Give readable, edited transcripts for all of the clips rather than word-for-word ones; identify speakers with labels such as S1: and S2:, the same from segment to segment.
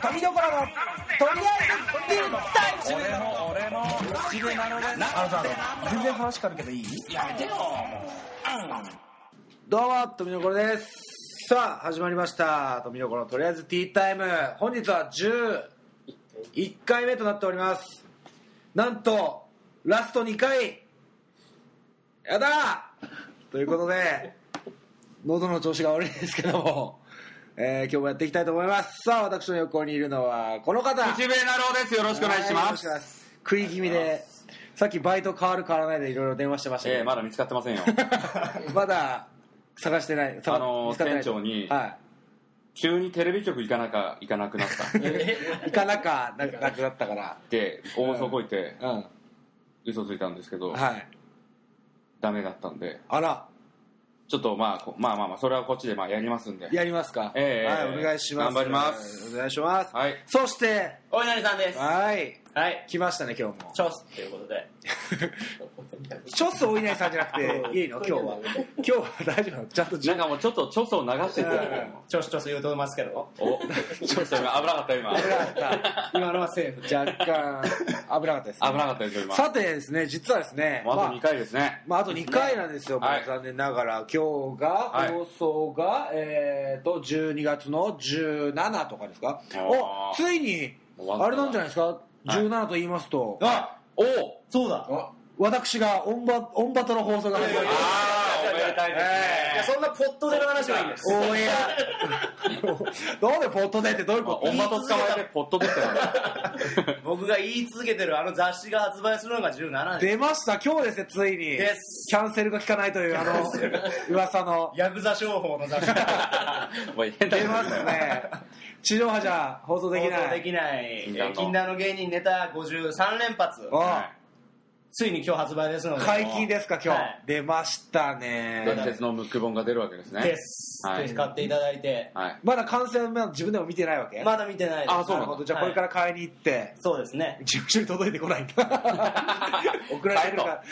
S1: 富所のとりあえずビールタイム。
S2: 俺も口でなので
S1: 全然話変わるけどいい？
S2: やめてよ。
S1: どうも富所です。さあ始まりました富所のとりあえずティータイム。本日は11回目となっております。なんとラスト2回やだということで喉の調子が悪いですけども、今日もやっていきたいと思います。さあ私の横にいるのはこの方、
S2: 口笛なろうです。よろしくお願いします。
S1: 食い気味でさっきバイト変わる変わらないでいろいろ電話してましたけど、
S2: まだ見つかってませんよ。
S1: まだ探してない。見つかってない
S2: 店長に、
S1: はい、
S2: 急にテレビ局行かなくなった。
S1: 行かなくなったから
S2: で大嘘こいて、
S1: うん、
S2: 嘘ついたんですけど、
S1: はい、
S2: ダメだったんで、
S1: あら、
S2: ちょっとまあそれはこっちでやりますんで。
S1: やりますか。はい、お願いします。
S2: 頑張ります。
S1: お願いします。
S2: はい。
S1: そして
S3: お稲荷さんです。
S1: はい
S3: はい。
S1: 来ましたね今日も。
S3: チョスということで。
S1: チョスお稲荷さんじゃなくていいの？今日は大丈夫なの？ちゃんと
S2: なんかもうちょっとチョスを流してる。
S3: チョス言うとますけど。
S2: お、ちょっと今危なかった今。
S1: 危なかった。
S3: 今のはセーフ。
S1: 若干危なかったです、ね。
S2: 危なかったですよ今。
S1: さてですね、実はですね、
S2: あと2回ですね。
S1: あと2回なんですよ。
S2: はい、
S1: 残念ながら今日が放送が、12月の17とかですか。お、ついにあれなんじゃないですか。17と言いますと、
S3: そうだ。
S1: 私がオンバトの放送が始まります。
S2: おめでたいですね。
S3: いやそんなポットでの話はいいんです。
S1: オンエア。どうでポットでってどういうこと？
S2: オンバト捕まえてポットでってなんだ。
S3: 僕が言い続けてるあの雑誌が発売するのが17です。
S1: 出ました今日ですね、ついに。
S3: です。
S1: キャンセルが効かないという噂の
S3: ヤクザ商法の雑誌が
S1: 出ますね。地上波じゃ放送できない。
S3: 放送できない。禁断の芸人ネタ53連発。ついに今日発売ですので。
S1: 解禁ですか今日、はい、出ましたね。
S2: 伝説のムック本が出るわけですね。
S3: です。ぜひ買っていただいて。
S1: はい、まだ完成は自分でも見てないわけ？
S3: まだ見てないです。
S1: あ、そうなの。じゃあこれから買いに行って。
S3: そうですね。
S1: 事務所に届いてこないんだ。送られてくるから。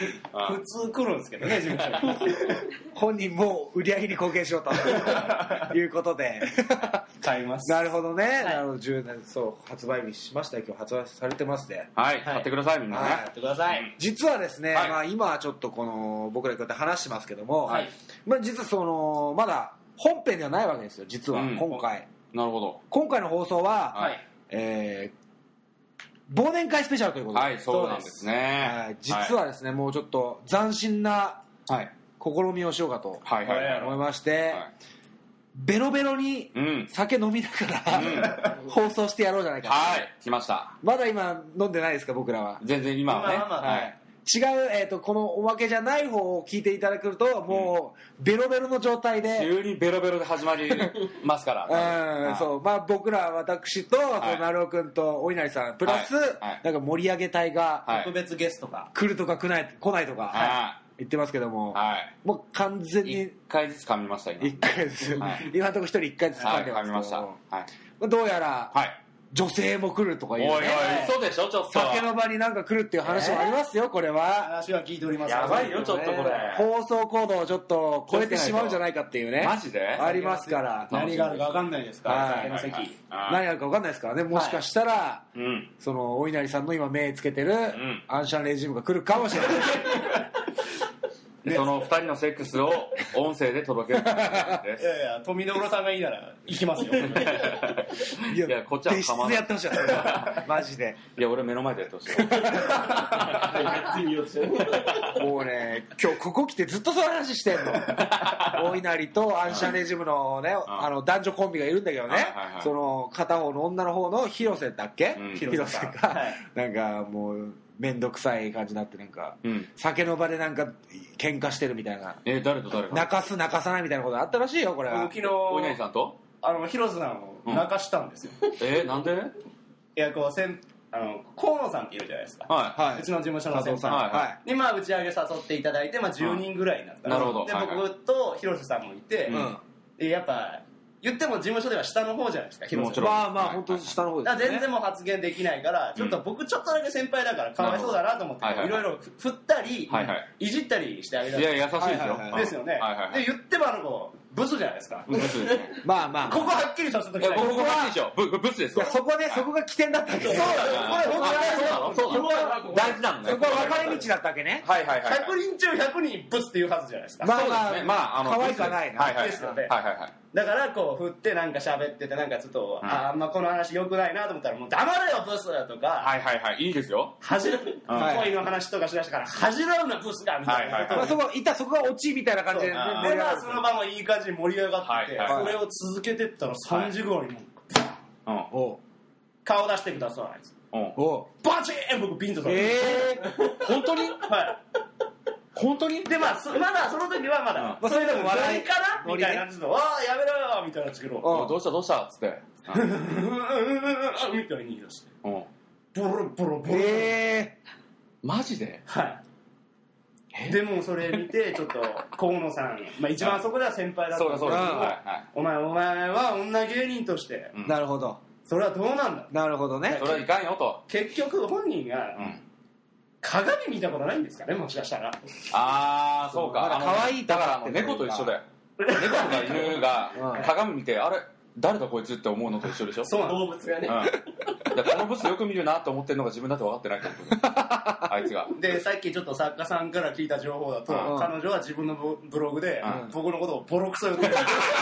S3: 普通来るんですけどね、事務所に。
S1: 本人も売り上げに貢献しようということで。
S3: 買います。
S1: なるほどね。なるほど。10年、そう、発売日しましたよ。今日発売されてますね。
S2: はい。買ってください、みんなね。
S3: 買ってください。
S1: 実はですね、今はちょっと僕らこうやって話してますけども、実はまだ本編ではないわけですよ、実は、今回。
S2: なるほど。
S1: 今回の放送は、忘年会スペシャルということで。
S2: はい、そうなんですね。
S1: 実はですね、もうちょっと斬新な試みをしようかと思いまして、ベロベロに酒飲みながら放送してやろうじゃないか。
S2: はい、来ました。
S1: まだ今飲んでないですか、僕らは。
S2: 全然今はね。
S1: 違う、このおまけじゃない方を聞いていただくと、もうベロベロの状態で
S2: 急にベロベロで始まりますから
S1: そう、僕ら私となるおくんとお稲荷さんプラスなんか盛り上げ隊が
S3: 特別ゲストが
S1: 来るとか来ないとか言ってますけども、もう完全に
S2: 1回ずつ噛みました今。
S1: 1回ずつ今のところ1人1回ずつ噛んでますけど、どうやら女性も来るとかいうね。
S2: おい嘘でしょちょっと。
S1: 酒の場になんか来るっていう話もありますよ、これは。
S3: 話は聞いております。
S2: やばいよちょっとこれ。
S1: 放送コードをちょっと超えてしまうんじゃないかっていうね。
S2: マジで？
S1: ありますから。
S3: 何があるか分かんないですから、酒の席。
S1: 何があるか分かんないですからね。もしかしたら、そのお稲荷さんの今目つけてるアンシャンレジームが来るかもしれない。
S2: その2人のセックスを音声で届けるです。い
S3: や富所さんがいいなら行きますよ。
S2: いやこっちは
S1: 別室でやってほしい。マジで。
S2: いや俺目の前でやってほし
S1: い。もうね今日ここ来てずっとその話してんの。大稲荷とアンシャンレジムのね男女コンビがいるんだけどね。その片方の女の方の広瀬だっけ？広瀬がなんかもう。めんどくさい感じになってなんか、酒の場でなんか喧嘩してるみたいな。
S2: 誰と誰が？
S1: 泣かす泣かさないみたいなことあったらしいよこれは。
S3: 昨日
S2: お稲荷さんと
S3: 広瀬さんを泣かしたんですよ。
S2: なんで？
S3: いや河野さんっているじゃないですか。うちの事務所の先輩に打ち上げ誘っていただいて10人ぐらいになった。
S2: なるほど。
S3: で僕と広瀬さんもいて、やっぱ。言っても事務所では下の方じゃないですか。
S1: もちろん。本当下の方ですね。
S3: 全然もう発言できないから、ちょっと僕ちょっとだけ先輩だからかわいそうだなと思って、いろいろ振ったり、いじったりしてあげた。
S2: いや優しいですよ。
S3: ですよね。で言ってもブスじゃないですか。
S2: ブスですね。
S1: まあまあ。
S3: ここはっきりさせときたい。
S2: ここはでしょ。ブスですよ。
S1: そこが起点だったわけね。
S3: そうだよ。これ本当に
S2: 大事なのね。
S1: そこは分かれ道だったわけね。
S2: はいはいはい。
S3: 100人中100人ブスって言うはずじゃないですか。
S1: まあ
S2: まあ
S1: 可愛くはないな。
S2: はいはい
S3: ですよね。
S2: はいはいはい。
S3: だからこう振ってなんか喋っててなんかちょっとあんまこの話良くないなと思ったらもう黙れよブスとか
S2: はいはいはいいいですよ
S3: 恥じる恋の話とかしだしたから恥じらうなブスがみたいなこと
S1: をそこがオチみたいな感じで
S3: でまあその場もいい感じに盛り上がっててそれを続けてったら3時頃にもう顔出してくださいバチーン僕ビンとされて
S2: 本当に
S3: はい
S2: 本当に
S3: でまだその時はまだそれでも笑いかなみたいな感じのわあやめろよみたいなつけろ
S2: どうしたっつって
S3: みたいに言い出してボロボロ
S2: マジで
S3: はいでもそれ見てちょっと河野さん一番そこでは先輩だったんですけどお前は女芸人として
S1: なるほど
S3: それはどうなんだ
S1: なるほどね
S2: それはいかんよと
S3: 結局本人が鏡見たことないんですかねもしかしたら
S2: ああそうか
S1: 可愛い
S2: だから猫と一緒だよ猫とか犬が鏡見てあれ誰だこいつって思うのと一緒でしょ
S3: そう動物がね
S2: このブスよく見るなと思ってるのが自分だって分かってないってことあいつが
S3: でさっきちょっと作家さんから聞いた情報だと彼女は自分のブログで僕のことをボロクソ言ってる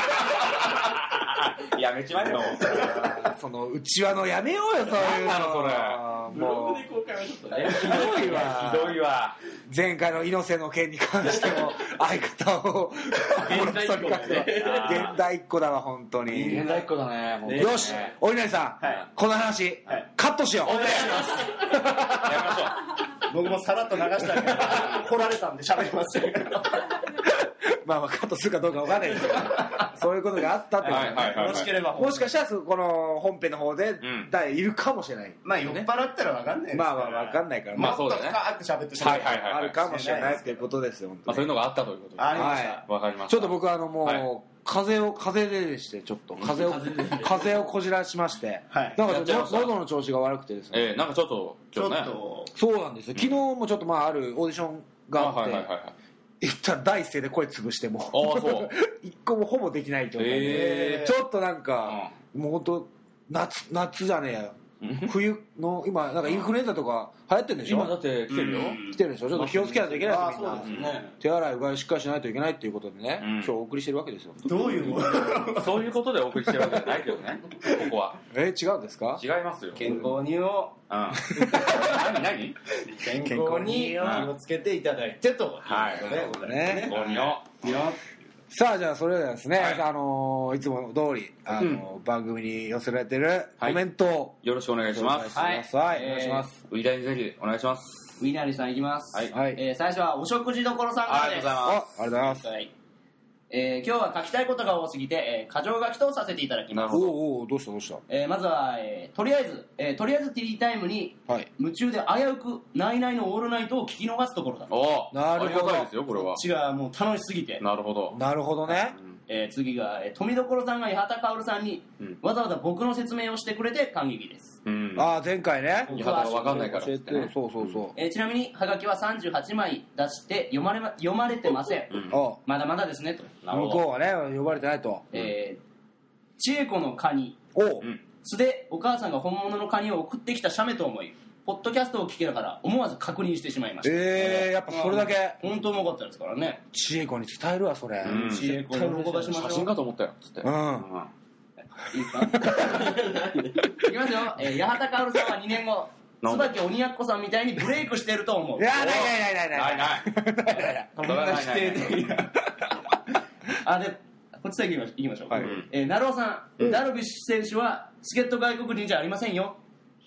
S2: やめちまえよ
S1: その内輪のやめようよそういうの
S2: それ
S3: ブログで公開はちょっとね
S1: ひどいわ前回の猪瀬の件に関しても相方を
S3: 現代っ子だね
S1: 現代っ子だわ本当に
S2: 現代っ子だね
S1: よしお稲荷さんこの話カットしよう
S3: お願いします
S2: やめましょ
S3: う僕もさらっと流したけど来られたんで喋りますよ
S1: まあカットするかどうかわかんないですけどそういうことがあったってこと
S3: よろしければ
S1: もしかしたらこの本編の方で誰いるかもしれない
S3: まあ酔っ払ったらわかんないです
S1: まあわかんないから
S3: もっと深く喋って
S1: あるかもしれないっていうことですよ
S2: そういうのがあったということで
S3: ありました
S2: わかりました
S1: ちょっと僕もう風邪でしてちょっと風邪をこじらしましてなんか喉の調子が悪くてですね
S2: なんかちょっと
S1: そうなんですよ昨日もちょっとあるオーディションがあって言ったら第一声で声潰しても一個もほぼできない状態でちょっとなんかもう本当夏じゃねえや冬の今なんかインフルエンザとか流行ってるんでしょ
S2: 今だって来てるよ
S1: 来てるでしょちょっと気をつけないといけないです
S3: そうですね
S1: 手洗いうがいしっかりしないといけないっていうことでね今日お送りしてるわけですよ
S3: どういう
S2: そういうことでお送りしてるわけじゃないけどねここは
S1: 違うんですか
S2: 違いますよ
S3: 健康にを
S2: 何
S3: 健康に気をつけていただいてと
S1: はいねさあじゃあそれではですねいつも通り番組に寄せられてるコメントを
S2: よろしくお願いします
S1: はいお願いします
S2: ウィダインゼリーお願いします
S3: ウィナリさんいきます
S1: はい
S3: 最初はお食事処さんからです
S1: ありがとうございます
S3: 今日は書きたいことが多すぎて箇条書きとさせていただきます
S1: おおどうした
S3: まずはとりあえずティータイムに夢中で危うくナイナイのオールナイトを聞き逃すところだ
S1: なるほど
S2: ですよこれは
S3: こっちがもう楽しすぎて
S2: なるほど
S1: ね
S3: 次が富所さんが八幡薫さんにわざわざ僕の説明をしてくれて感激です
S1: 前回ね
S2: 八幡が分かんないから
S1: そう
S3: ちなみにハガキは38枚出して読まれてませんまだまだですねと
S1: 向こうはね呼ばれてないと
S3: 千恵子のカニ素でお母さんが本物のカニを送ってきた写メと思いポッドキャストを聞きながら思わず確認してしまいました
S1: やっぱそれだけ
S3: 本当うまかったですからね
S1: 千恵子に伝えるわそれ
S3: 千恵子の喜ばしましょう
S2: 写真かと思ったよつって
S3: いいですかいきますよ八幡薫さんは2年後椿鬼奴さんみたいにブレイクしてると思う
S1: いやない
S3: こんな否定的なでこっちだけいきましょう成尾さんダルビッシュ選手は助っ人外国人じゃありませんよ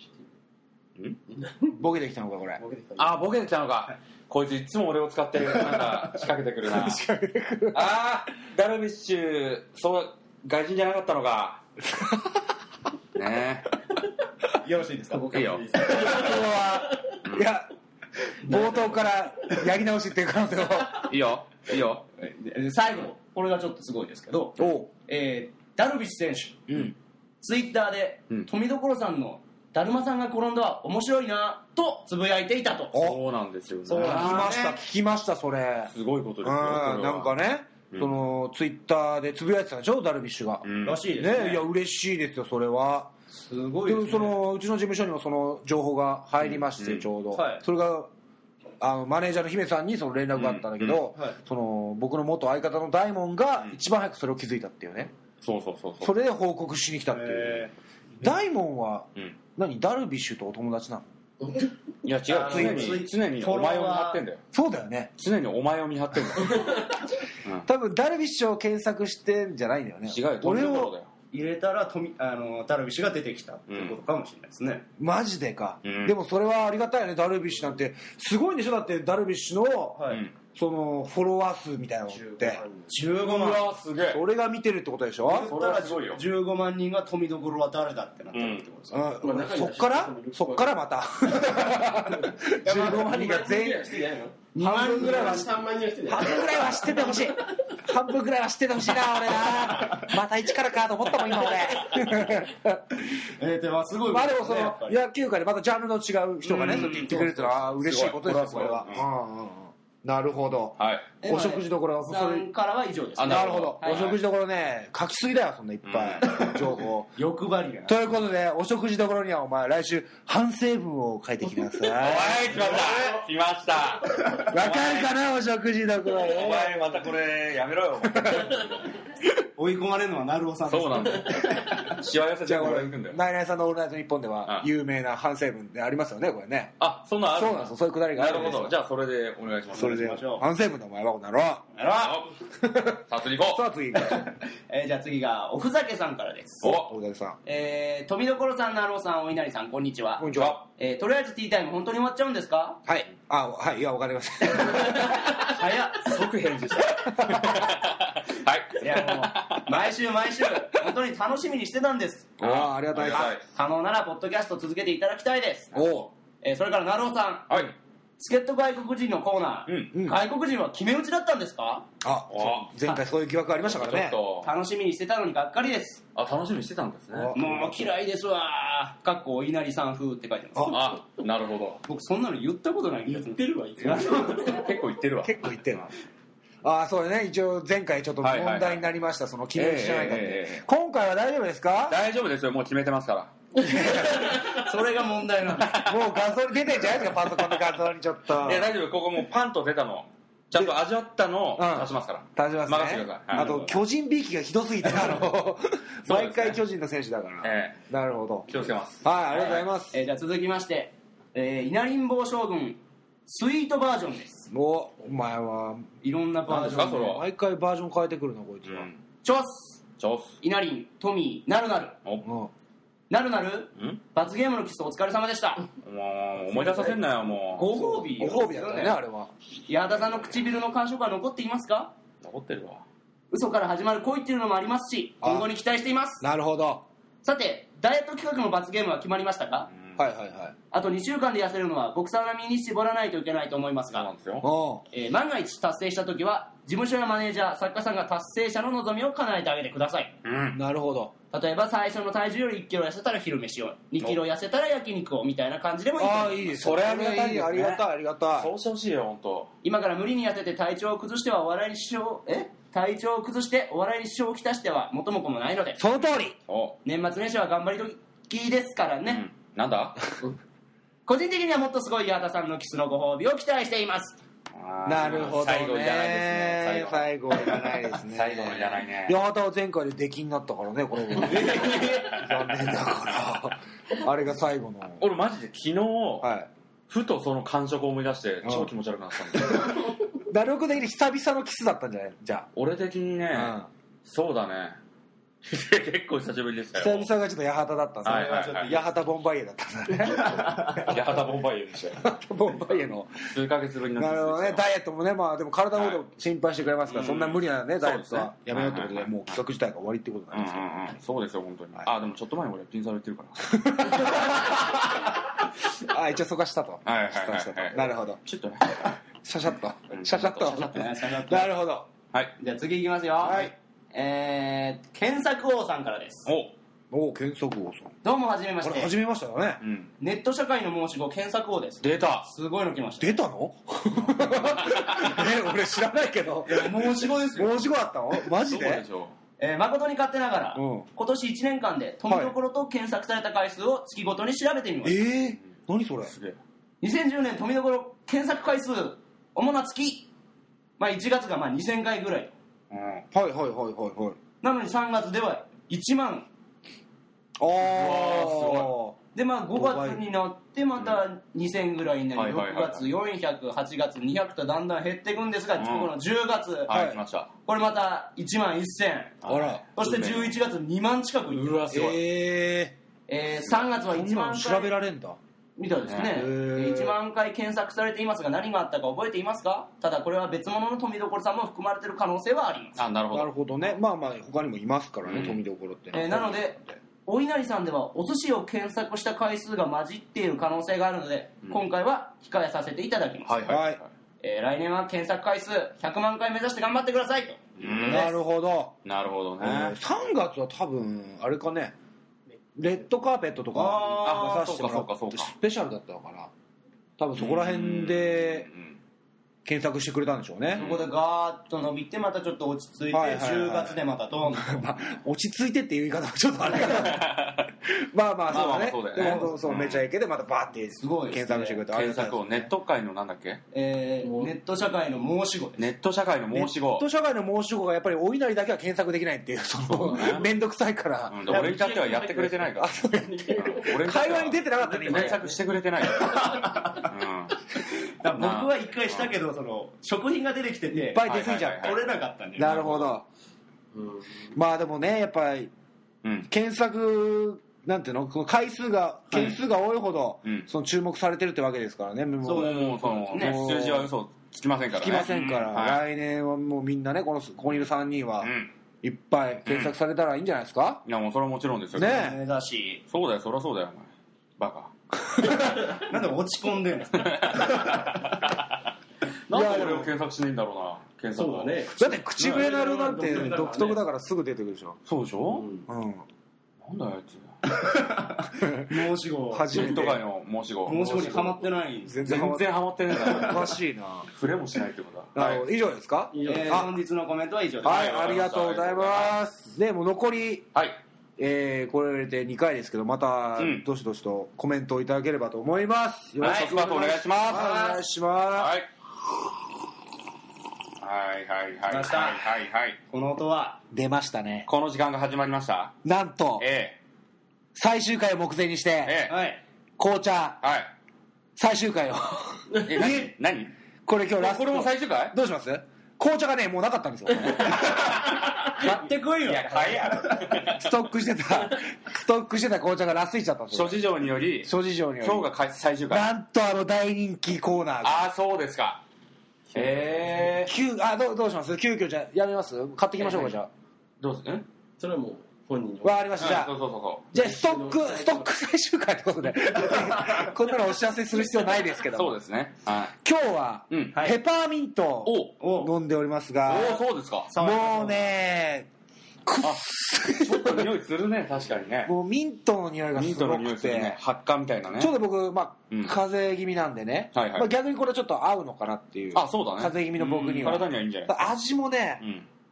S1: ボケてきたのかこれ
S2: ボケてきたのかこいついつも俺を使ってなんか仕掛けてくるなダルビッシュそう外人じゃなかったのかね
S3: よろしいですか
S2: いいよ
S1: いや冒頭からやり直しっていう可能性を
S2: いいよ
S3: 最後これがちょっとすごいですけどダルビッシュ選手ツイッターで富所さんのだるまさんが転んだは面白いなとつぶやいていたと
S2: そうなんですよね
S1: 聞きましたそれ
S2: すごいことですよ
S1: なんかねそのツイッターでつぶやいてたでしょ、ダルビッシュが。
S3: らしいですね。
S1: いや嬉しいですよ、それは。
S3: すごいですね。
S1: でもうちの事務所にもその情報が入りまして、ちょうど、それがマネージャーの姫さんにその連絡があったんだけど、その僕の元相方の大門が一番早くそれを気づいたっていうね。それで報告しに来たっていう。大門は何、ダルビッシュとお友達なの？
S2: いや違う、常にお前を見張ってんだよ。
S1: そうだよね、
S2: 常にお前を見張ってんだよ。
S1: 多分ダルビッシュを検索してんじゃないんだよね。
S2: 違うよ、俺を
S3: 入れたらダルビッシュが出てきたっていうことかもしれないですね。
S1: マジでか、でもそれはありがたいよね。ダルビッシュなんてすごいんでしょ。だってダルビッシュの、そのフォロワー数みたいなのって
S3: 15万。
S2: すげえ。
S1: 俺が見てるってことでしょ。
S3: それはすごいよ。15万人が富所は誰だってなってるってことですか。
S1: そっからまた15万人が全員2万ぐらいは3万人は知ってた。半分ぐらいは知っててほしい。半分ぐらいは知っててほしいな、俺な。また一からかと思ったもん今俺。
S3: でもすごい。
S1: まあでもその野球界でまたジャンルの違う人がね、そうやって言ってくれるのは嬉しいことですよ、これは。なるほど。お食事どころ
S3: さんからは以上です。
S1: なるほど。お食事どころね、書きすぎだよ、そんないっぱい情報。
S3: 欲張りが。
S1: ということで、お食事どころにはお前来週反省文を書いてきなさい。
S2: 来ました。
S1: わかるかな、お食事どころ。
S2: お前またこれやめろよ。
S3: 追い込まれるのは成尾さんです。
S2: そうなんだよ。しわ寄せてこれ行くんだよ。
S1: ナイナイさんのオールナイトニッポンでは有名な反省文でありますよね、これね。
S2: あ、そんなんある。
S1: そうなんですよ、そういうくだりがある。
S2: なるほど。じゃあそれでお願いします。
S1: それで反省文でお前はこうなろう。
S2: さあ次行こう。
S1: さあ次行こ
S3: う。じゃあ次がおふざけさんからです。
S1: おふざけさん。
S3: 富所さん、成尾さん、お稲荷さん、こんにちは。
S1: こんにちは。
S3: とりあえずティータイム本当に終わっちゃうんですか？
S1: はい。はい、いや、わかりません。
S3: 早っ。
S2: 即返事した。はい。
S3: いやもう毎週本当に楽しみにしてたんです。
S1: ありがたいです。
S3: 可能ならポッドキャスト続けていただきたいです。それから成尾さん。
S2: はい。
S3: 助っ人外国人のコーナー、外国人は決め打ちだったんですか？
S1: 前回そういう疑惑ありましたからね。
S3: 楽しみにしてたのにがっかりです。
S2: 楽しみにしてたんですね。
S3: もう嫌いですわ。かっこお稲荷さん風って書いてます。
S2: なるほど。
S3: 僕そんなの言ったことない。
S2: 言ってるわ。結構言ってるわ。
S1: そうだね。一応前回ちょっと問題になりました。その決め打ちじゃないかって。今回は大丈夫ですか？
S2: 大丈夫ですよ。もう決めてますから。
S3: それが問題なの。
S1: もう画像に出てんじゃないですか、パソコンの画像にちょっと。
S2: いや大丈夫。ここもうパンと出たのちゃんと味わったのを出しますから。
S1: 出しますね。
S2: 任せてください。
S1: あと巨人びいきがひどすぎて毎回巨人の選手だから。なるほど。
S2: 気をつけます。
S1: はい、ありがとうございます。
S3: じゃあ続きまして稲荷坊将軍スイートバージョンです。
S1: お前はい
S3: ろんなバージョン
S2: で
S1: 毎回バージョン変えてくるなこいつは。
S3: チョス稲荷トミーなるなるなるなる罰ゲームのキスお疲れ様でした。
S2: もう思い出させんなよ。もう
S3: ご褒美
S1: だったねあれは。
S3: 矢田さんの唇の感触は残っていますか？
S2: 残ってるわ。
S3: 嘘から始まる恋っていうのもありますし、今後に期待しています。
S1: なるほど。
S3: さてダイエット企画の罰ゲームは決まりましたか？
S1: はい。
S3: あと2週間で痩せるのはボクサー並みに絞らないといけないと思いますが、万が一達成した時は事務所やマネージャー作家さんが達成者の望みを叶えてあげてください。
S1: なるほど。
S3: 例えば最初の体重より1キロ痩せたら昼飯を、2キロ痩せたら焼肉をみたいな感じでもいいと思います。
S1: いいです。それありがたい。ありがたい。
S2: そうしてほしいよ本当。
S3: 今から無理に痩せて体調を崩してはお笑いに支障体調を崩してお笑いに支障をきたしては元も子もないので。
S1: その通り。
S3: 年末年始は頑張り時ですからね。
S2: なんだ
S3: 個人的にはもっとすごい矢田さんのキスのご褒美を期待しています。
S1: なるほどね。
S2: 最後いらないですね。
S1: 最後いらないですね。
S2: 最後のいらないね。
S1: 八幡は前回で出禁になったからね、これも。残念だから。あれが最後の。
S2: 俺マジで昨日、ふとその感触を思い出して超気持ち悪くなったんだよ。
S1: なるほど的に久々のキスだったんじゃない？じゃあ。
S2: 俺的にね、そうだね。結構久しぶりでしたよ。
S1: 久々がちょっと八幡だったんですね。八幡ボンバイエだったんだね。
S2: 八幡ボンバイエでしたよ。
S1: 八幡ボンバイエの
S2: 数ヶ月ぶりになって。
S1: なるほどね。ダイエットもね、まあでも体のこと心配してくれますから、そんな無理なねダイエットはやめようってことで、もう企画自体が終わりってことなんですよ。
S2: そうですよ本当に。でもちょっと前に俺ピンサロ行ってるから。
S1: 一応そこはしたと。なるほど。
S2: ちょっとね。
S1: シャシャッと。なるほど。
S3: はい。じゃあ次いきますよ。はい。検索王さんからです。
S1: お検索王さん。
S3: どうもはじめまし
S1: これ
S3: て。
S1: 始めましたね。
S3: ネット社会の申し子検索王です。
S2: 出た。
S3: すごいの来ました。
S1: 出たの俺知らないけど。
S3: 申し子ですよ。
S1: 申し子あったのマジで
S2: そうでしょ
S3: 誠に勝手ながら、
S1: うん
S3: 今年1年間で富所と検索された回数を月ごとに調べてみました。
S1: 何それ。
S2: すげえ。
S3: 2010年富所検索回数、主な月、1月が2000回ぐらい。
S1: はいはいはいはいはい。
S3: なのに3月では1万。
S1: ああ。
S3: で、5月になってまた2000ぐらいになり、
S2: はいはいはい
S3: 6月400、8月200とだんだん減っていくんですが、この10月、
S2: はい、来ました。
S3: これまた1万1000。
S1: あら。
S3: そして11月2万近くいってる。
S2: うわ、すごい。
S3: 3月は1万回
S1: 調べられんだ。
S3: みたいですね。1万回検索されていますが、何があったか覚えていますか？ただこれは別物の富所さんも含まれている可能性はあります。
S2: あ、なるほど。
S1: なるほどね。まあ他にもいますからね、富所って。
S3: なので、お稲荷さんではお寿司を検索した回数が混じっている可能性があるので、今回は控えさせていただきます。
S2: はいはい。
S3: 来年は検索回数100万回目指して頑張ってくださいと。
S1: なるほど。
S2: なるほどね。
S1: 3月は多分、あれかね、レッドカーペットとか出させてもらってスペシャルだったのかな。多分そこら辺で検索してくれたんでしょうね。
S3: そこでガーッと伸びてまたちょっと落ち着いて、10月でまたドンと
S1: 落ち着いてっていう言い方はちょっとあれかな。そうだね。でもそうめちゃイケでまたバーって検索してくれて、
S2: 検索をネット界のなんだっけ？
S3: ネット社会の申し子です。
S2: ネット社会の申し子。
S1: ネット社会の申し子がやっぱりお稲荷だけは検索できないっていう、そのめんどくさいから。
S2: 俺に至ってはやってくれてないから。
S1: 会話に出てなかったね。
S2: 検索してくれてない。
S3: 僕は一回したけど、その食品が出てきてて
S1: いっぱい出過ぎちゃう。
S3: 取れなかったんで。
S1: なるほど。まあでもね、やっぱり検索なんていうの、件数が多いほどその注目されてるってわけですからね。
S2: そう数字は嘘つきませんからね。
S1: つきませんから。来年はもうみんなね、ここにいる3人はいっぱい検索されたらいいんじゃないですか。
S2: いやもうそれはもちろんですよ
S1: ね。
S3: だし、
S2: そうだよ、そりゃそうだよお前バカ。
S3: なんで落ち込んでんの。
S2: なんで俺を検索しないんだろうな。検索
S3: そうだね。
S1: だって口笛なるなんて独特だからすぐ出てくるでしょ。
S2: そうでしょ。なんだよあいつ。
S3: 申し子。
S2: 初めて界の申し子。
S3: 申し子にハマってない。
S2: 全然ハマってないんだ。
S1: おかしいな。
S2: 触れもしないってことだ。
S1: 以上ですか？
S3: 本日のコメントは以上です。
S1: はい、ありがとうございます。でもう残りこれで2回ですけど、またどしどしとコメントをいただければと思います。
S2: よろしくお願いします。
S1: お願いします。
S3: この音は
S1: 出ましたね。
S2: この時間が始まりました。
S1: なんと最終回を目前にして紅茶最終回を。
S2: 何？
S1: これ今日ラスト。
S2: これも最終回？
S1: どうします？紅茶がねもうなかったんですよ。
S3: 買ってこいよ。
S2: いや買えや。
S1: ストックしてた紅茶がラスいちゃったんですよ。
S2: 諸事情により今日が最終回。
S1: なんと大人気コーナーが。
S2: ああそうですか。
S1: どうします？急遽じゃあやめます？買ってきましょうかじゃあ。
S2: どうする？
S3: それはもう本人に。
S1: わかりました。じゃあじゃあストック最終回ってことでこんなのお知らせする必要ないですけど。
S2: そうですね。
S1: 今日はペパーミントを飲んでおりますが。
S2: そうですか。
S1: もうね
S2: ちょっと匂いするね。確かにね。
S1: もうミントの匂いがすごくて、
S2: 発汗みたいなね。
S1: ちょうど僕風邪気味なんでね、逆にこれちょっと合うのかなっていう。
S2: そうだね。
S1: 風邪気味の僕には
S2: 体にはいいんじゃない？
S1: 味もね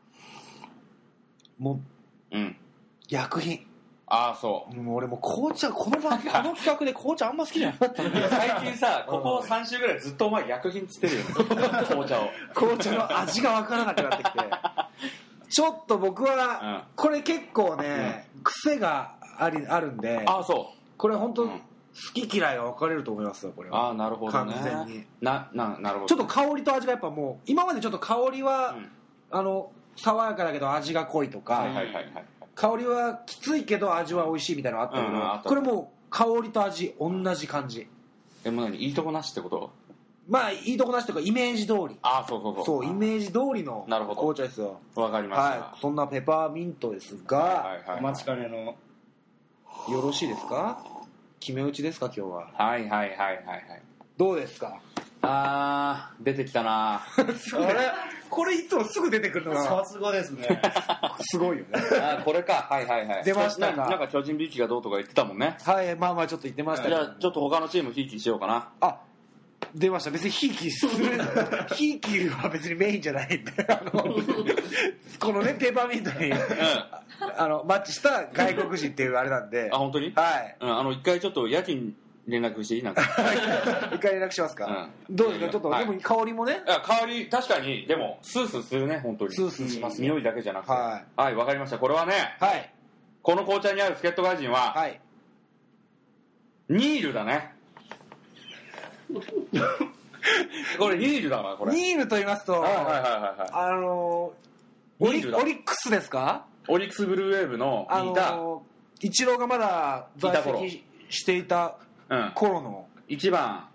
S1: もう薬品。
S2: そう。
S1: もう俺もう紅茶、この企画で紅茶あんま好きじゃなかったんだよ。
S2: 最近さ、ここ3週ぐらいずっとお前薬品つってるよね。紅茶を。
S1: 紅茶の味がわからなくなってきて。ちょっと僕は、これ結構ね、癖があるんで、これ本当好き嫌いが分かれると思いますよ、これは。
S2: なるほどね。
S1: 完全に。
S2: なるほど。
S1: ちょっと香りと味がやっぱもう、今までちょっと香りは、爽やかだけど味が濃いとか、香りはきついけど味は美味しいみたいなのあったけど、これもう香りと味同じ感じ。
S2: でもいいとこなしってこと？
S1: まあいいとこなしというかイメージ通り。そうイメージ通りの紅茶ですよ。
S2: わかりました。
S1: そんなペパーミントですが、
S3: お待ちかねの
S1: よろしいですか？決め打ちですか今日は。
S2: はい。
S1: どうですか？
S2: 出てきたな。
S1: これいつもすぐ出てくるのが
S3: さすがですね。
S1: すごいよね。
S2: これか。はい。
S1: 出ましたか。
S2: なんか巨人びいきがどうとか言ってたもんね。
S1: はい、まあちょっと言ってました
S2: じゃあちょっと他のチームひいきしようかな。
S1: 出ました。別にひいきするひいきは別にメインじゃないんでこのねペーパーミントにマッチした外国人っていうあれなんで。
S2: 本当に？
S1: はい。
S2: 一回ちょっと夜勤連絡していい？なんか
S1: 一回連絡しますか。どうですか。ちょっとでも香りもね。
S2: 香り確かにでもスースーするね本当に。
S1: スースーします。
S2: 匂いだけじゃなくて。
S1: はい。
S2: わかりました。これはね。
S1: はい。
S2: この紅茶にある助っ人外人は。
S1: はい。
S2: ニールだね。これニールだなこれ。
S1: ニールと言いますと、オリックスですか？
S2: オリックスブルーウェーブの
S1: イチローがまだ在籍していた頃の
S2: 1番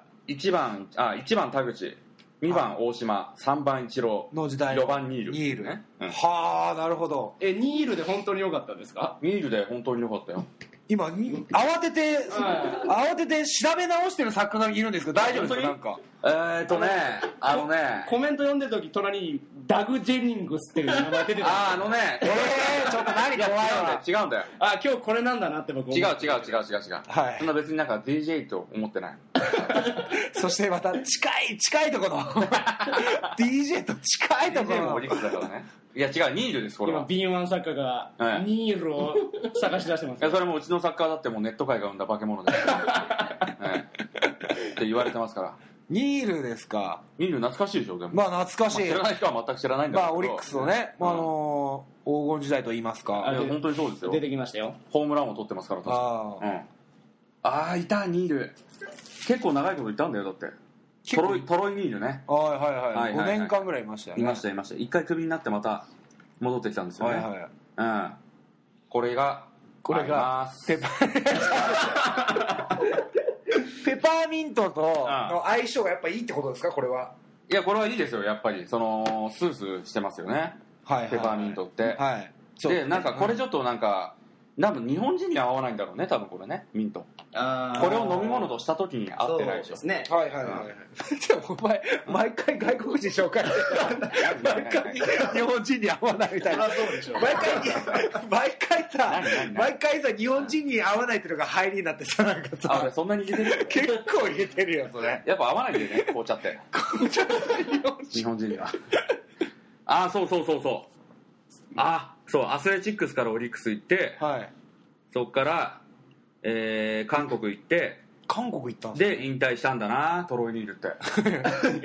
S2: 田口、2番大島、3番イチロー
S1: の時代
S2: 4番ニール
S1: ね。はあ、なるほど。
S3: ニールで本当に良かったんですか？
S2: ニールで本当に良かったよ。
S1: 今慌てて調べ直してる作家がいるんですけど大丈夫ですか？なんか
S3: コメント読んでる時隣にダグ・ジェニングスっていう名前出てた。
S1: ちょっと何怖いわ。
S2: 違うんだよ。
S3: 今日これなんだなって僕思
S2: う。違う。
S1: はい。
S2: そんな別になんか DJ と思ってない。
S1: そしてまた近いところのDJ と近いところの
S2: オリックスだからね。いや違う、ニールですこれは。
S3: 今敏腕作家がニールを探し出してます。
S2: それもうちの作家だってもうネット界が生んだ化け物でって言われてますから。
S1: ニールですか。
S2: ニール懐かしいでしょ。でも
S1: 懐かしい。
S2: 知らない人は全く知らないんだけど。
S1: オリックスのね、黄金時代と言いますか。
S2: 本当にそうですよ。
S3: 出てきましたよ。
S2: ホームランを取ってますから確か。いたニール。結構長いこといたんだよだって。トロイニールね。
S1: はい。5年間ぐらいいましたよね。
S2: いました。一回クビになってまた戻ってきたんですよね。これが
S1: ペパーミントとの相性がやっぱいいってことですか？これは。
S2: いやこれはいいですよやっぱりスースーしてますよね。ペパーミントって。でなんかこれちょっとなんか多分日本人には合わないんだろうね多分これねミント。これを飲み物とした時に合ってないでしょ。
S3: そうですね。
S1: でもお前毎回外国人紹介して毎回日本人に合わないみたいな。毎回さ日本人に合わないっていうのが入りになってさなんかさ。
S2: そんなに入れてる？
S1: 結構入れてるよそれ。
S2: やっぱ合わないんだよね紅茶って。日本人には。そうアスレチックスからオリックス行って、そっから韓国行って、
S1: 韓国行ったんです
S2: で引退したんだなトロイニールって。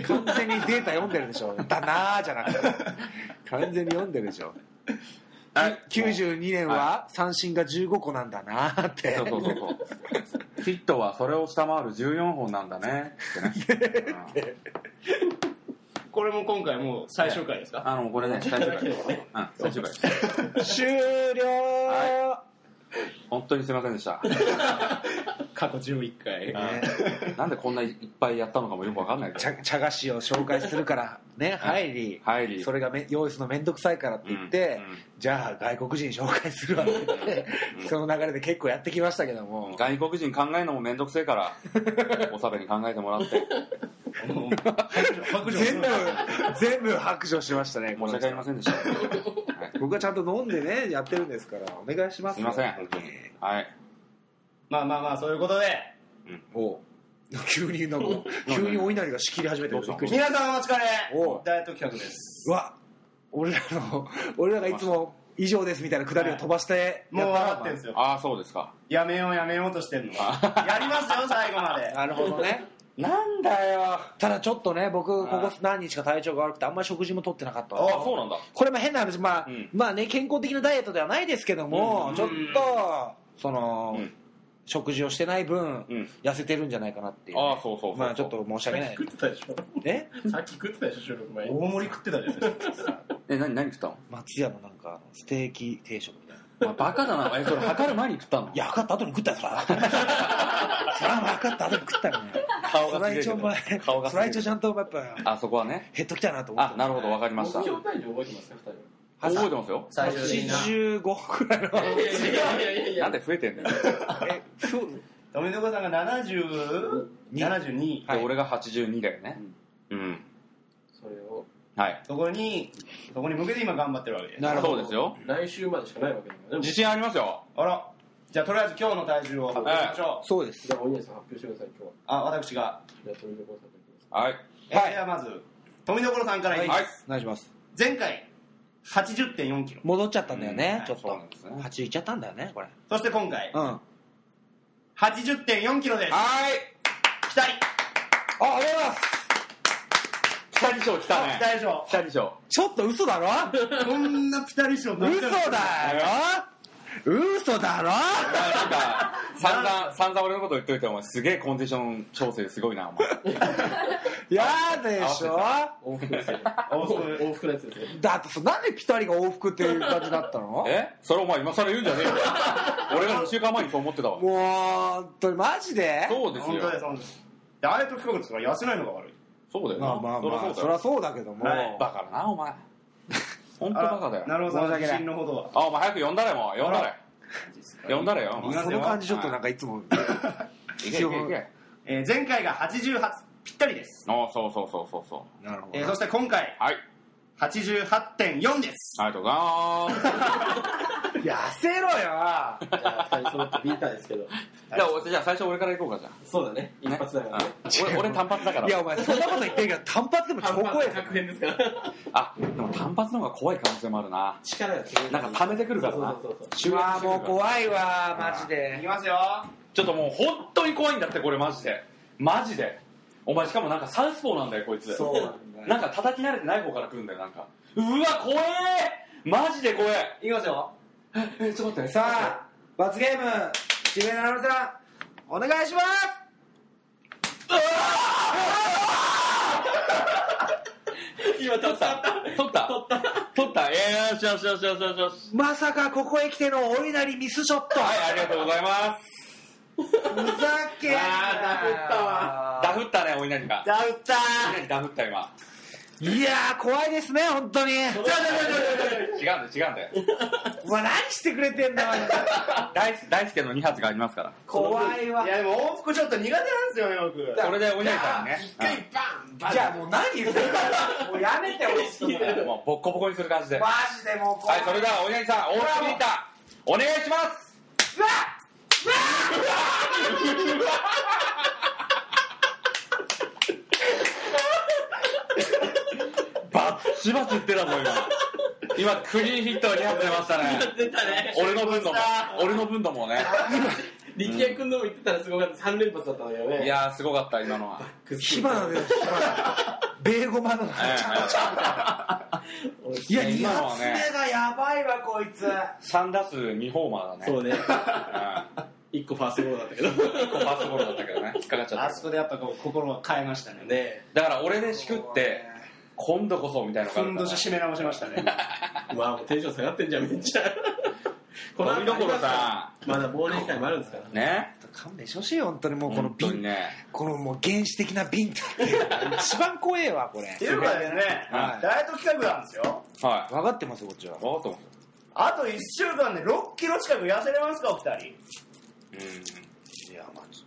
S1: 完全にデータ読んでるでしょ。だなーじゃなくて完全に読んでるでしょ。92年は三振が15個なんだなーって。
S2: そうヒットはそれを下回る14本なんだねってね。
S3: これも今回もう最終回ですか？
S2: これね最終回ですね。最終回です。
S1: 終了。
S2: 本当にすいませんでした。
S3: 過去11回。
S2: なんでこんないっぱいやったのかもよくわかんない。
S1: 茶菓子を紹介するからね入りそれが用意するのめんどくさいからって言って、じゃあ外国人紹介するわって言ってその流れで結構やってきましたけども、
S2: 外国人考えるのもめんどくせえからおさべに考えてもらって
S1: 全部白状しましたね。
S2: 申し訳ありませんでした。
S1: 僕はちゃんと飲んでねやってるんですからお願いします。
S2: すいません本当に。
S3: まあそういうことで、
S1: 急にお稲荷が仕切り始めてる。
S3: 皆さんお疲れ。ダイエット企画です。
S1: 俺らがいつも以上ですみたいなくだりを飛ばして
S3: もう笑ってんですよ。
S2: そうですか。
S3: やめようとしてんの。やりますよ最後まで。
S1: なるほどね。
S2: なんだよ。
S1: ただちょっとね僕ここ何日か体調が悪くてあんまり食事も取ってなかった。
S2: そうなんだ。
S1: これも変な話まあね健康的なダイエットではないですけどもちょっと食事をしてない分痩せてるんじゃないかなっていう。
S2: そう
S1: まあちょっと申し訳ない。
S3: さっき食ってたでしょ。さっき食ってたでしょ収録前。大盛り食ってたじゃないですか。
S2: 何食ったの？
S1: 松屋のなんかステーキ定食みたいな。
S2: バカだな。それ測る前に食ったの？
S1: いや測った後に食ったよそら。そら測った後に食ったよね。
S2: 顔がすげえ。
S1: そら一応ちゃんとやっぱ
S2: そこはね
S1: 減っときたいなと思って。
S2: なるほどわかりました。
S3: 目標体重覚えてますか2人は？
S2: 覚えてますよ。
S1: 85くらいの。
S2: なんで増えてんだよ。
S3: 富所さんが72、
S2: はい、俺が82だよね。うん。
S4: それを、
S2: はい。
S3: そこに向けて今頑張ってるわけです。
S2: なるほど。そうですよ。
S4: 来週までしかないわけだからね。
S2: 自信ありますよ。
S3: あら。じゃあとりあえず今日の体重を発表しましょ
S1: う。そうです。
S4: じゃあお兄さん発表してください今日は。
S3: 私が。
S4: じゃあ富所さんと
S2: はい。
S3: ではまず富所さんからいきます。
S1: お願いします。
S3: 前回 80.4 キロ。
S1: 戻っちゃったんだよね。ちょっと。
S2: 80
S1: いっちゃったんだよねこれ。
S3: そして今回。80.4 キロです。
S2: はい。
S3: ピタリ。
S1: ありがとうございます。
S2: ピタリ賞来たね。
S3: ピタリ賞。
S2: ピタリ賞。
S1: ちょっと嘘だろ。
S3: こんなピタリ賞。
S1: 嘘だよ。嘘だろ。
S2: なんか散々俺のこと言っといてお前すげえコンディション調整すごいなお前。
S1: やでしょ。
S4: 往復ですよ。往復のやつですよ。
S1: だってなんでピタリが往復っていう感じだったの？
S2: それお前今更言うんじゃねえよ。俺が2週間前にそう思ってたわ。
S1: もう本当にマジで？
S2: そうですよ。
S3: 本当です本当です。ダイエット企画ですから痩せないのが悪い。
S2: そうだよな。
S1: まあそりゃそうだけども。
S2: バカだなお前。本当バカだよ。
S3: なるほど。自信のほどは。
S2: お前早く呼んだれもう呼んだれ。呼んだれよ。
S1: その感じちょっとなんかいつも。
S2: いけいけいけ。
S3: 前回が88ぴったりです。
S2: そう
S1: なるほど。
S3: そして今回 88.4 です。
S2: ありがとうございます。
S1: 痩せろよ。
S4: じゃあ2人揃ってビーターですけど。
S2: じゃあ最初俺から行こうかじゃあ。
S4: そうだね。一発だからね。
S2: 俺単発だから。
S1: いやお前そんなこと言ってるけど単発でも超怖い。
S4: 確変ですから。
S2: あでも単発の方が怖い可能性もあるな。
S4: 力が
S2: なんか溜めてくるからな。
S1: うわもう怖いわマジで。
S3: いきますよ。
S2: ちょっともう本当に怖いんだってこれマジで。マジで。お前しかもなんかサウスポーなんだよこいつ。
S4: そうなんだよ。
S2: なんか叩き慣れてない方から来るんだよなんか。うわ怖え。マジで怖え。
S3: いきますよ。
S2: ちょっと待って。
S1: さあ罰ゲーム渋谷七海さんお願いします。
S4: 今取った。
S2: よし。
S1: まさかここへ来てのお稲荷ミスショット。
S2: はいありがとうございます。
S1: ふざけんな。
S2: ダフったねお稲荷が。
S3: ダフった
S2: 稲荷ダフった今。
S1: いやー怖いですね本当に。
S2: 違うんだよ。
S1: お前何してくれてんだ。
S2: 大輔の2発がありますから。
S1: 怖いわ。
S3: いやでも往復ちょっと苦手なんですよね僕。
S2: それでお稲荷さんにね。
S3: 一回バン。
S1: じゃあもう何言ってんの。もうやめてほしい。
S2: もうボッコボコにする感じで。
S1: マジでもう怖い。
S2: はいそれではお稲荷さん往復ビーターお願いします。
S1: うわっ
S2: バッチバチ言ってたもん今クリーンヒットが2発出ましたね。
S4: 出たね。
S2: 俺の分度もね。
S4: 力也君のも言ってたらすごかった。3連発だったんだよね。
S2: いやーすごかった今のは。
S1: 火花だよ火花。ベーゴマの。いや2発目がやばいわこいつ。
S2: 3打数2ホーマーだね。
S4: そうね。1個ファーストゴロだったけど。
S2: 1個ファーストゴロだったけどね。引っかかっちゃった。
S3: あそこでやっぱこう心が変えましたね。
S2: だから俺でしくって今度こそみたいなのがあるから。
S3: ふんどし締め直しましたね。
S4: まあもうテンション下がってんじゃんめっちゃ。
S2: このどころさ
S4: まだ忘年会もあるんですから
S2: ね。
S1: 勘弁してほしいよ本当にもうこの瓶
S2: ね。
S1: このもう原始的な瓶っていう一番怖えわこれ。
S3: っていうかねダイエット企画なんですよ。
S2: はい
S1: 分かってますよこっちは。
S2: 分かってます。
S3: あと1週間で6キロ近く痩せれますかお二人。
S1: いや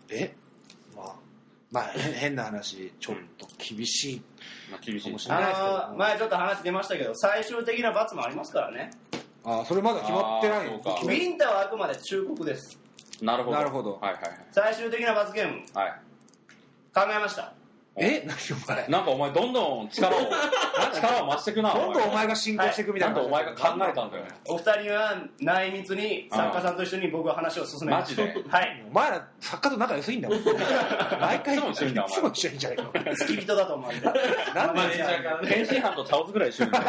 S1: まあ変な話ちょっと厳しい。
S2: 厳しい。
S3: 前ちょっと話出ましたけど最終的な罰もありますからね。
S1: あそれまだ決まってないの。
S3: ウィンターはあくまで忠告です。
S2: なるほど。はい。
S3: 最終的な罰ゲーム考えました。
S1: 何お前
S2: なんかお前どんどん力を増していくな。
S1: どんどんお前が進行していくみたいな。
S2: なんかお前が考えたんだよね。
S3: お二人は内密に作家さんと一緒に僕は話を進めます。
S2: マジで。
S3: はい。
S1: お前ら作家と仲良すぎんだもん。毎回いつも一緒にいんじゃないの。
S3: 付き人だと思われて。
S1: なんで
S2: 天津飯とチャオズぐらい一緒に。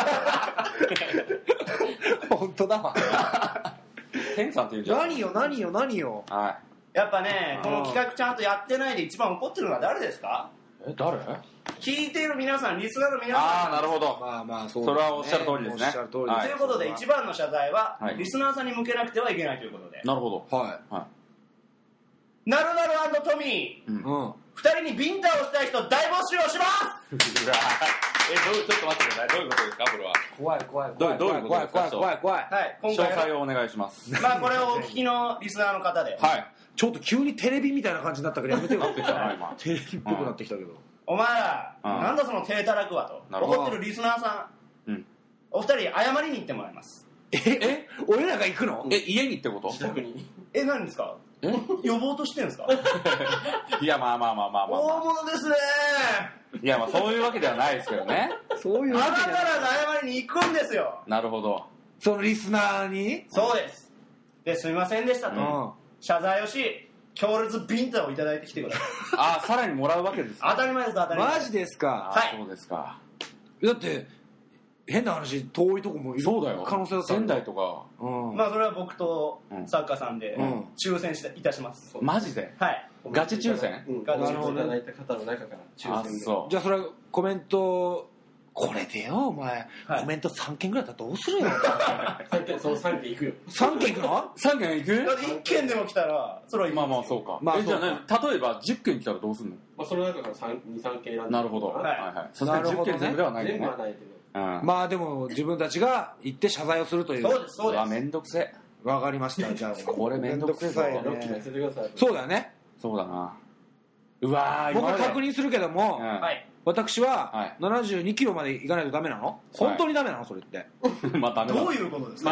S1: 本当だわ。
S2: 天さんって言うじゃん。
S1: 何よ。
S2: はい。
S3: やっぱねこの企画ちゃんとやってないで一番怒ってるのは誰ですか？
S2: 誰？
S3: 聞いている皆さんリスナーの皆さん。
S2: ああなるほど。
S1: まあそ
S2: れはおっしゃる通りですね。
S3: ということで一番の謝罪はリスナーさんに向けなくてはいけないということで。
S2: なるほど。はい。
S3: なるなる&トミー。二人にビンタをしたい人大募集をします。
S2: ちょっと待ってください。どういうことですかこれは。
S1: 怖い。
S2: どういうことですか。
S3: はい。
S2: 詳細をお願いします。
S3: まあこれをお聞きのリスナーの方で。
S2: はい。
S1: ちょっと急にテレビみたいな感じになったからやめてよテレビっぽくなってきたけど、
S3: お前らなんだその手たらくはと怒ってるリスナーさん、お二人謝りに行ってもらいます。
S1: 俺らが行くの？
S2: 家にってこと？
S4: 自宅に。
S3: 何ですか？呼ぼうとしてるんですか？
S2: いやまあ大
S3: 物ですね。
S2: いやまあそういうわけではないですけどね。
S1: そういうわけじゃない。
S3: あなたらが謝りに行くんですよ。
S2: なるほど。
S1: そのリスナーに？
S3: そうです。ですみませんでしたと、謝罪をし、強烈ビンタをいただいてきてください。
S2: さらにもらうわけですか？
S3: 当たり前です、当たり前。
S1: マジですか？
S3: はい。
S2: そうですか。
S1: だって変な話、遠いとこもいる可能性だった。
S2: 仙台とか。
S3: まあそれは僕と作家さんで抽選いたします。
S2: マジで？
S3: はい。
S4: ガチ抽選？ガチ
S3: 抽選
S4: いただいた方の中から抽選で。
S1: じゃあそれはコメント、これでよお前、コメント3件ぐらいだったらどうするよ。
S4: その3件行くよ。
S1: 3件行くの
S2: ？3件行く？
S3: だって1件でも来たらそれは
S2: まあそうか。じゃあね、例えば10件来たらどうするの？
S4: その中から2、3件選んで。
S2: なるほど。はいはい。そして10件全部ではないよね。
S1: まあでも自分たちが行って謝罪をするという。
S3: そうですそうです。
S2: めんどくせえ。
S1: わかりました。じゃあこれめんどくさいね。そうだよね。
S2: そうだな。うわー、
S1: 僕は確認するけども、私は72キロまで行かないとダメなの？本当にダメなのそれって？
S3: まあダメだ。どういうことですか？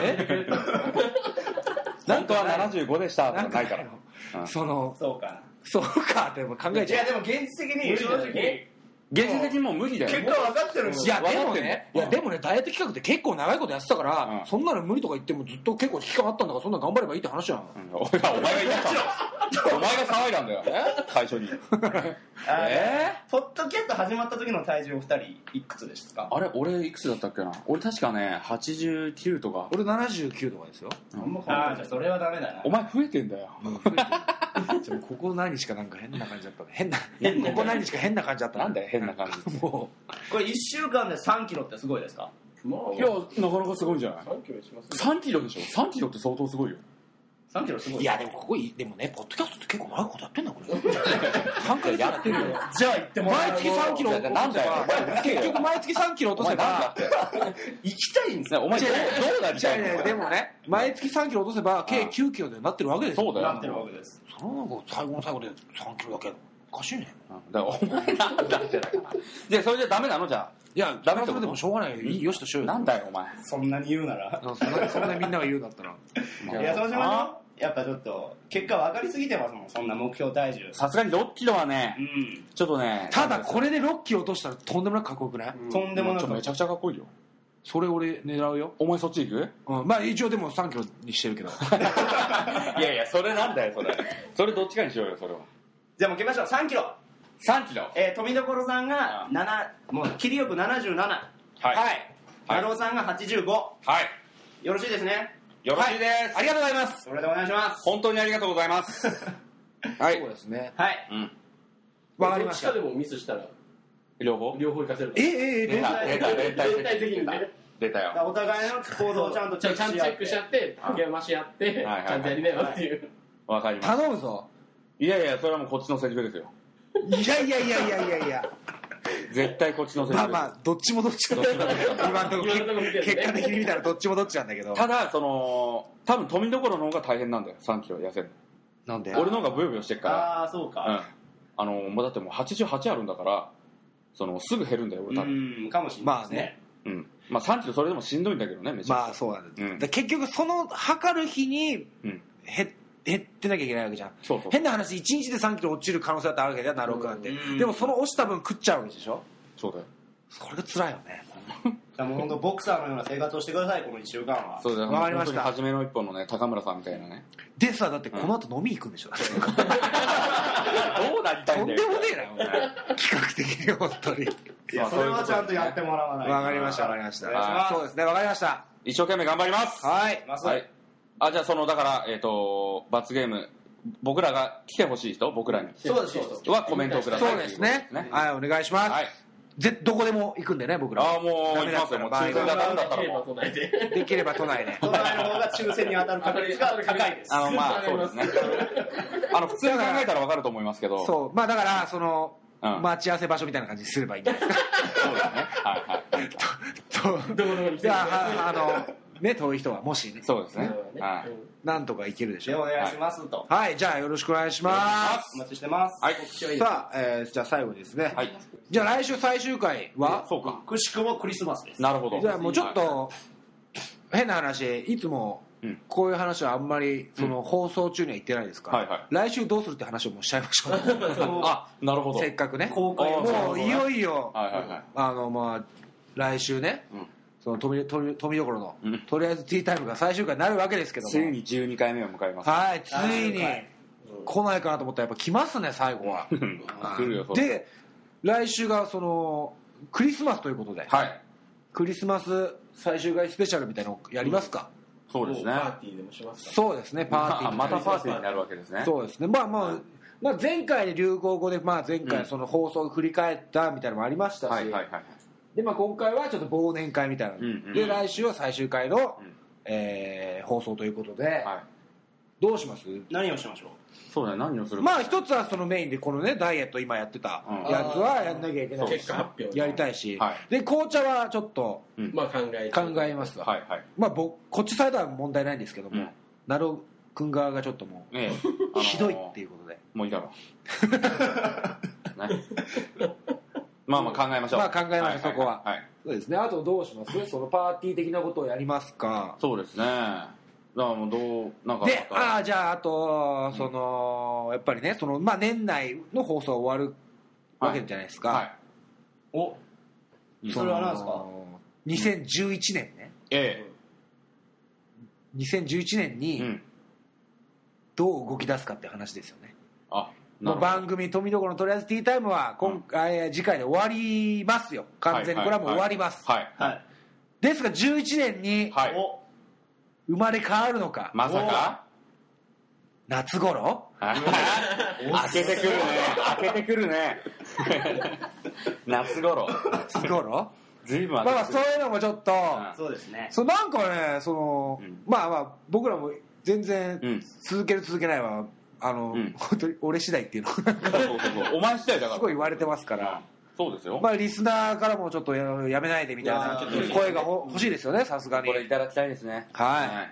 S2: 本当は75でしたとかないから。
S3: そうか
S1: って考えちゃう。
S3: いやでも現実的に正直。
S2: 現実的にもう無理だよ。
S3: 結果分かってるし。
S1: いやでもねダイエット企画って結構長いことやってたから、そんなの無理とか言ってもずっと結構期間あったんだから、そんな頑張ればいいって話じゃん。
S2: お前が言ったお前が騒いだんだよね最初に。
S3: ポッドキャスト始まった時の体重お二人いくつですか？
S2: あれ俺いくつだったっけな。俺確かね89とか。
S1: 俺79とかですよ。
S3: じゃあそれはダメだな。
S2: お前増えてんだよ。
S1: ここ何日かなんか変な感じだったね。ここ何日か変な感じだった。
S2: なんだよ変な感じ。
S3: もうこれ1週間で3キロってすごいですか？
S2: いやなかなかすごいんじゃない？3キロでしょ。3キロって相当すごいよ。
S3: 3キロすごい。
S1: いやでもでもねポッドキャストって結構長いことやってんだこれ。3回やってるよ。
S3: じゃあ行ってもら
S1: 毎月3キロ落とせば結局毎月3キロ落とせば
S3: 行きたいんですよ。
S2: お前どうなりたいの？
S1: でもね毎月3キロ落とせば計9キロでなってるわけですよ。
S2: そうだよ。
S3: なってるわけです。
S1: その最後の最後で3キロだけおかしいね。
S2: だからお前なんだってだから。でそれじゃダメなの？じゃあ。
S1: いやダメってことでもしょうがないよ。よしとしようよ。
S2: なんだよお前。
S3: そんなに言うなら。
S1: そんなみんなが言うんだったら。
S3: いやそうしましょう。やっぱちょっと結果分かりすぎてますもん。そんな目標体重
S2: さすがに6キロはね、ちょっとね。
S1: ただこれで6キロ落としたらとんでもなくかっこよくない？
S3: とんでもなく
S2: めちゃくちゃかっこいいよ。
S1: それ俺狙うよ。
S2: お前そっち行く？
S1: まあ一応でも3キロにしてるけど。
S2: いやいやそれなんだよそれどっちかにしようよそれは。
S3: じゃあもう決めましょう。3キロ。
S2: 3キロ。
S3: 富所さんがもう切りよく77。はい。丸尾さんが85。はい。よろしいですね。
S2: よろしいです。
S1: ありがとうございます。
S3: それでお願いします。
S2: 本当にありがとうございます。
S1: はい。そうですね。
S3: はい。
S1: わかりました。
S4: どっちかでもミスしたら
S2: 両方
S4: 行かせる。
S2: 出た
S4: 責任で。
S2: 出たよ。
S3: お互いの行動をちゃんとチェックし合って
S4: 励まし合ってちゃんとやりなよっていう。
S2: わかります。
S1: 頼むぞ。
S2: いやいやそれはもうこっちのセリフですよ。
S1: いや
S2: 絶対こっちのセリフ。
S1: まあどっちもどっちだ。今のところ結果的に見たらどっちもどっちなんだけど。
S2: ただ多分富所の方が大変なんだよ。3キロ痩せる。
S1: なんで？
S2: 俺の方がブヨブヨしてるから。
S3: ああそうか。
S2: もうだってもう88あるんだからすぐ減るんだよ俺多分。
S3: かもしれないですね。
S2: まあ3キロそれでもしんどいんだけどねめちゃくちゃ。
S1: まあそうなんだ。結局その測る日に減ってなきゃいけないわけじゃん。変な話1日で3キロ落ちる可能性だってあるわけじゃん。なるほどなんて。でもその落ちた分食っちゃうわけでしょ。
S2: そうだよ。
S1: それが辛いよね。
S3: もう本当ボクサーのような生活をしてくださいこの1週間は。
S2: そうだよ。
S1: わかりました。
S2: 初めの一本のね高村さんみたいなね。
S1: でさだってこの後飲み行くんでしょ。
S2: どうなりたいんだよ。
S1: とんでもねえなお前。企画的に本当に。
S3: いやそれはちゃんとやってもらわないと。
S1: わかりました。そうですねわかりました。
S2: 一生懸命頑張ります。
S1: はい。
S2: じゃあだから罰ゲーム僕らが来てほしい人僕らに
S3: そうです
S2: はコメントをください。
S1: そうですね。はいお願いします。どこでも行くんでね僕ら。
S2: もう行きますよ。もう抽選が当たるんだったらも
S1: うできれば都内で。
S3: 都内の方が抽選に当たる確率が高いです。
S2: まあそうですね。普通に考えたら分かると思いますけど。
S1: そうまあだから待ち合わせ場所みたいな感じにすればいいんじゃないですか。
S2: そうですね。はい。
S1: じゃあね、遠い人はもしね。
S2: そうですね。はい。
S1: なんとかいけるでしょう。
S3: お願いしますと。
S1: はい、じゃあよろしくお願いします。
S3: お待ちしてます。
S2: はい。
S1: さあ、じゃあ最後にですね。はい。じゃあ来週最終回は、
S2: そうか。
S3: くしくもクリスマスです。
S2: なるほど。
S1: じゃあもうちょっと変な話、いつもこういう話はあんまりその放送中には言ってないですから、来週どうするって話をもうしちゃいましょう。
S2: あ、なるほど。
S1: せっかくね。
S3: 公開を
S1: もういよいよ
S2: ま
S1: あ来週ね。その富所の、とりあえずティータイムが最終回になるわけですけども、
S2: ついに12回目を迎えます。
S1: はい、ついに来ないかなと思ったらやっぱ来ますね、最後は。
S2: 来るよ。
S1: で、来週がそのクリスマスということで、
S2: はい、
S1: クリスマス最終回スペシャルみたいなのやりますか？
S2: そうですね。
S4: パーティーでもしますか？
S1: そうですね、パーティー。
S2: またパーティーになるわけですね。
S1: そうですね。まあ前回で流行語で前回その放送を振り返ったみたいなのもありましたし。で今回はちょっと忘年会みたいな、で来週は最終回の、放送ということで、どうします？
S3: 何をしましょう？
S2: そうだね、何をするか。
S1: まあ一つはそのメインでこのねダイエット今やってたやつはやんなきゃいけないし、
S4: 結果発表
S1: やりたいし、で紅茶はちょっと
S4: まあ考え
S1: ますわ。まあこっちサイドは問題ないんですけども、なるくん側がちょっともうひどいっていうことで、
S2: もういいだろまあ考えましょう。
S1: まあ考えましょう、そこは。そうですね。あとどうします？そのパーティー的なことをやりますか？
S2: そうですね。だからもうなんか
S1: で、じゃああとそのやっぱりね、その年内の放送終わるわけじゃないですか。はい。
S3: お、それは何ですか
S1: ？2011年ね。2011年にどう動き出すかって話ですよね。もう番組富所のとりあえずティータイムは次回で終わりますよ。完全にこれはもう終わります。ですが11年に生まれ変わるのか。
S2: まさか
S1: 夏頃
S2: 開けてくるね夏頃随分
S1: そういうのもちょっと
S3: そうですね。
S1: なんかね僕らも全然続ける続けないは本当に俺次第っていうの
S2: お前次第だから
S1: すごい言われてますから。
S2: そうですよ。
S1: リスナーからもちょっとやめないでみたいな声が欲しいですよね、さすがに。
S2: これいただきたいですね。
S1: はい。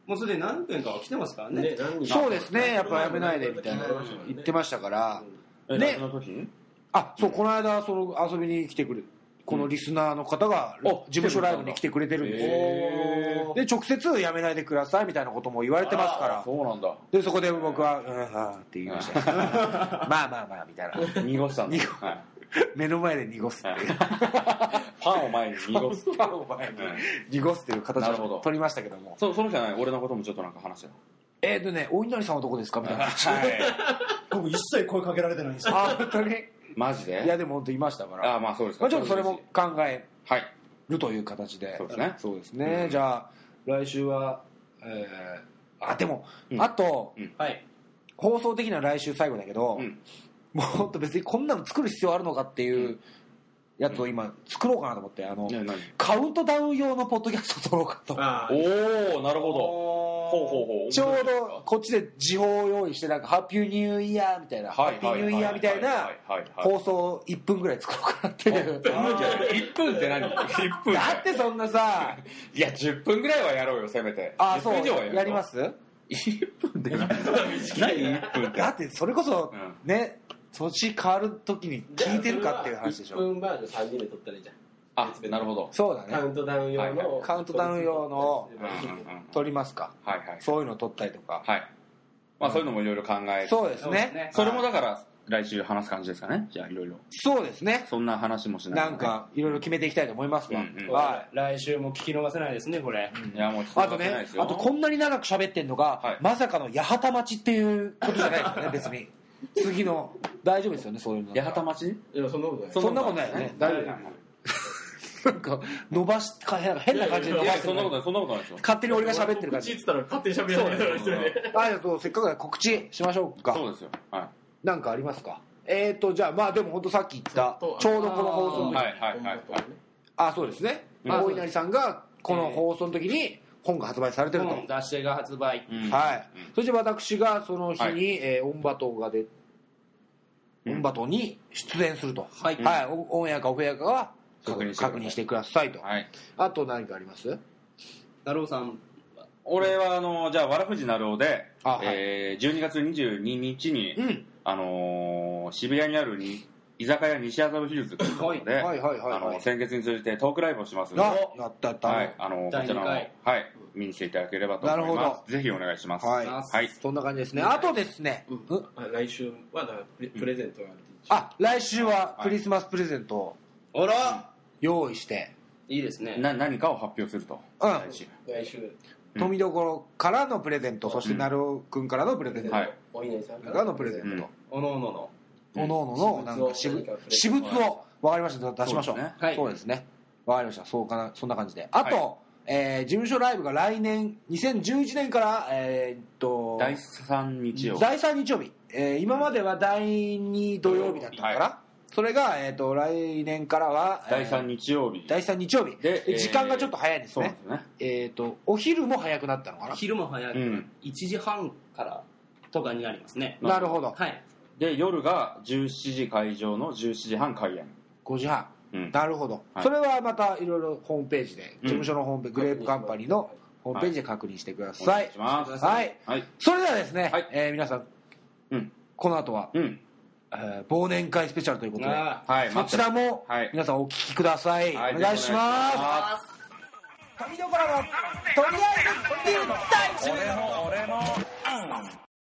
S3: もうすでに何件かは来てますからね。
S1: そうですね、やっぱやめないでみたいな言ってましたから。
S2: ね。その時に？
S1: そう、この間遊びに来てくれこのリスナーの方が事務所ライブに来てくれてるんですよ。で直接やめないでくださいみたいなことも言われてますから。
S2: そうなんだ。
S1: でそこで僕はって言いました。まあみたいな。
S2: 濁したんだ。
S1: 目の前で濁すっていう。
S2: ファンを前に濁す。
S1: 濁すっていう形を取りましたけども。
S2: そうじゃない。俺のこともちょっとなんか話して
S1: た。お稲荷さんはどこですかみたいな。
S3: 僕一切声かけられてないんですよ。
S1: 本当に。
S2: マジで？
S1: いやでも本当いましたから。
S2: そうですか。
S1: ちょっとそれも考えるという形で。そうですね。じゃあ来週はでもあと放送的には来週最後だけど、もう本当別にこんなの作る必要あるのかっていうやつを今作ろうかなと思って、カウントダウン用のポッドキャストを撮ろうかと。
S2: おお、なるほど。
S1: ちょうどこっちで時報を用意してなんかハッピーニューイヤーみたいな、ハッピーニューイヤーみたいな放送1分ぐらい作ろうかなっていう。
S2: 1分って何？1分。
S1: だってそんなさ、
S2: いや10分ぐらいはやろうよせめて。
S1: そうやります？
S2: 1分って何1分って。
S1: だってそれこそね。年変わるときに聞いてるかっていう話でしょ。
S4: 1分バージョン3人で撮ったらいいじゃん。
S2: なるほど。
S1: そうだね。
S4: カウントダウン用の
S1: カウントダウン用の撮りますか。そういうの撮ったりとか。
S2: そういうのもいろいろ考えて。
S1: そうですね。
S2: それもだから来週話す感じですかね。じゃあいろいろ。
S1: そうですね。
S2: そんな話もしながら。
S1: なんかいろいろ決めていきたいと思います
S3: わ。来週も聞き逃せないですねこれ。
S2: いやもう
S1: あとね、あとこんなに長く喋ってんのがまさかの八幡町っていうことじゃないですかね別に。次の大丈夫ですよねそういうの。
S2: 八幡町？
S4: いやそんなことない。
S1: そんなことないよね。大丈夫。なんか伸ばし変な感じで伸ばしてる。
S2: そんなことないでしょ。
S1: 勝手に俺が喋ってる感じ。
S4: 告知って言ったら勝手に喋らないから一人で。
S1: せっかくだから告知しましょうか。
S2: そうですよ。
S1: なんかありますか。じゃあでも本当さっき言ったちょうどこの放送の時。そうですね。大稲荷さんがこの放送の時に本が発売されてると。
S3: 雑誌が発売。
S1: そして私がその日にオンバトに出演すると。オンエアかオフエアかは確認してくださいと。あと何かあります？
S3: なるおさん。
S2: 俺はじゃあわらふじなるおで、12月22日に、渋谷にある居酒屋西麻布ヒルズということで、先月に通じてトークライブをしますので、
S1: やった
S2: はい、こちらの、見に来ていただければと思います。なるほど。ぜひお願いします。はい。
S1: そんな感じですね。あとですね、
S4: 来週はプレゼントが
S1: ある。来週はクリスマスプレゼントを用意して、
S3: いいですね。
S2: 何かを発表すると。
S4: 来週。
S1: 富所からのプレゼント、そしてなるおくんからのプレゼント、
S4: お稲荷さん
S1: からのプレゼント、
S3: おのおのの。
S1: おのおののなんか私物を分かりました。出しましょう。そうですね。分かりました。そんな感じで。あと、事務所ライブが来年2011年から
S2: 第3日曜日。
S1: 第3日曜日。今までは第2土曜日だったのかな。それが来年からは
S2: 第3日曜日。
S1: 第3日曜日。で時間がちょっと早いですね。お昼も早くなったのかな。
S3: 昼も早く。1時半からとかになりますね。
S1: なるほど。
S3: はい。
S2: で夜が17時会場の17時半開演。
S1: 5時半。なるほど。それはまたいろいろホームページで、事務所のホームページ、グレープカンパニーのホームページで確認してください。はい。それではですね、皆さん、この後は、忘年会スペシャルということで、そちらも皆さんお聞きください。お願いします。富所のとりあえずティータイム。俺も